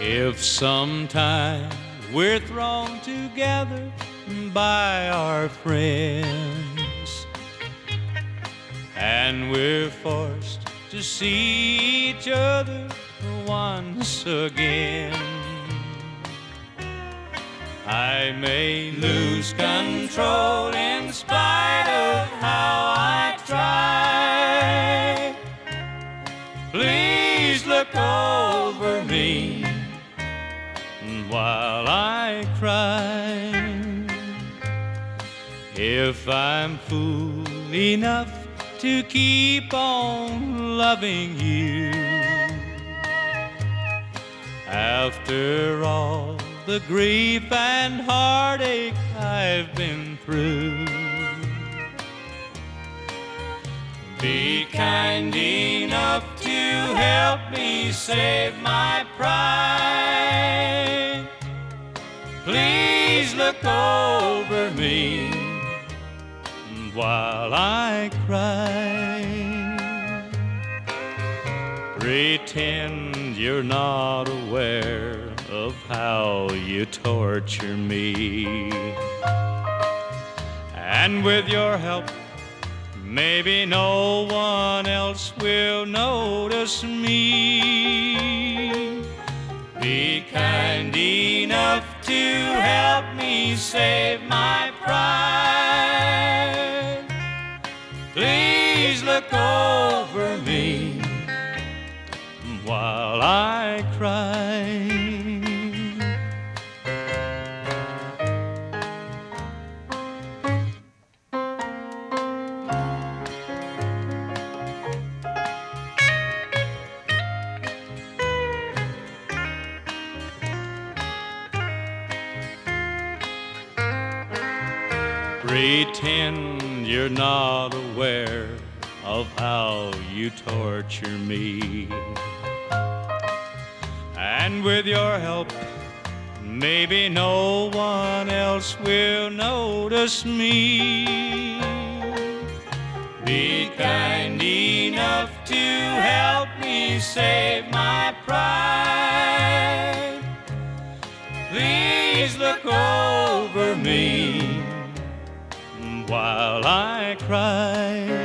If sometime we're thrown together by our friends and we're forced to see each other once again, I may lose control in spite of how I try. Please look over me while I cry. If I'm fool enough to keep on loving you, after all the grief and heartache I've been through, be kind enough to help me save my pride. Please look over me while I cry. Pretend you're not aware of how you torture me, and with your help, maybe no one else will notice me. Be kind enough to help me save my pride. Please look over me while I cry. Pretend you're not aware of how you torture me, and with your help, maybe no one else will notice me. Be kind enough to help me save my pride. Please look over me while I cry.